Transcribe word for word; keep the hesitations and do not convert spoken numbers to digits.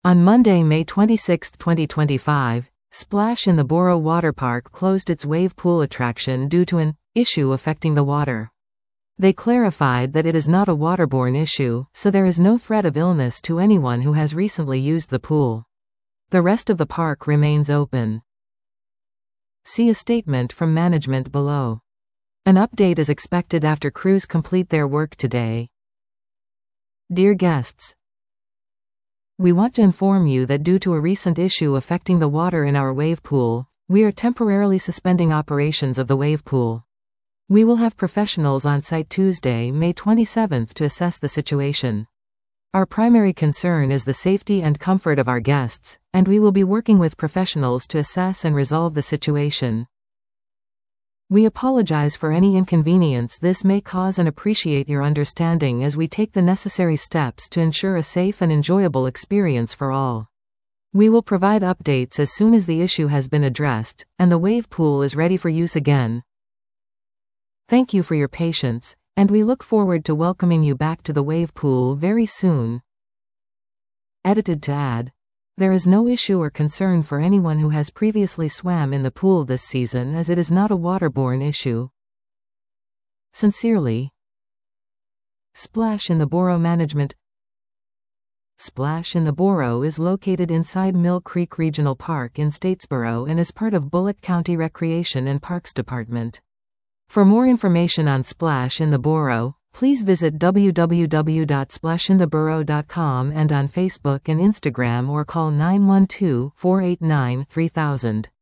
On Monday, May twenty-sixth, twenty twenty-five, Splash in the Borough Water Park closed its wave pool attraction due to an issue affecting the water. They clarified that it is not a waterborne issue, so there is no threat of illness to anyone who has recently used the pool. The rest of the park remains open. See a statement from management below. An update is expected after crews complete their work today. Dear guests, we want to inform you that due to a recent issue affecting the water in our wave pool, we are temporarily suspending operations of the wave pool. We will have professionals on site Tuesday, May twenty-seventh to assess the situation. Our primary concern is the safety and comfort of our guests, and we will be working with professionals to assess and resolve the situation. We apologize for any inconvenience this may cause and appreciate your understanding as we take the necessary steps to ensure a safe and enjoyable experience for all. We will provide updates as soon as the issue has been addressed, and the wave pool is ready for use again. Thank you for your patience, and we look forward to welcoming you back to the wave pool very soon. Edited to add, there is no issue or concern for anyone who has previously swam in the pool this season as it is not a waterborne issue. Sincerely, Splash in the Borough Management. Splash in the Borough is located inside Mill Creek Regional Park in Statesboro and is part of Bullitt County Recreation and Parks Department. For more information on Splash in the Borough, please visit w w w dot splash in the borough dot com and on Facebook and Instagram or call nine one two, four eight nine, three thousand.